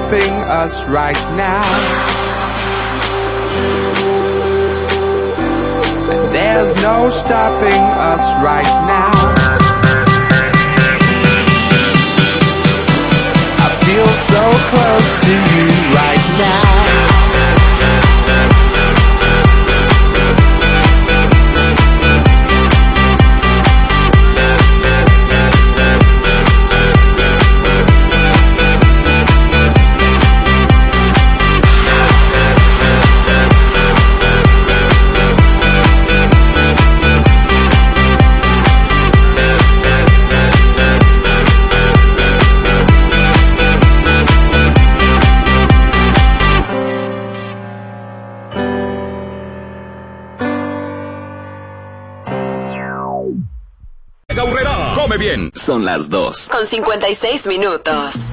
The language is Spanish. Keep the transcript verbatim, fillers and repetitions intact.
stopping us right now. And there's no stopping us right now. I feel so close to you right now. Come bien. Son las dos. Con cincuenta y seis minutos.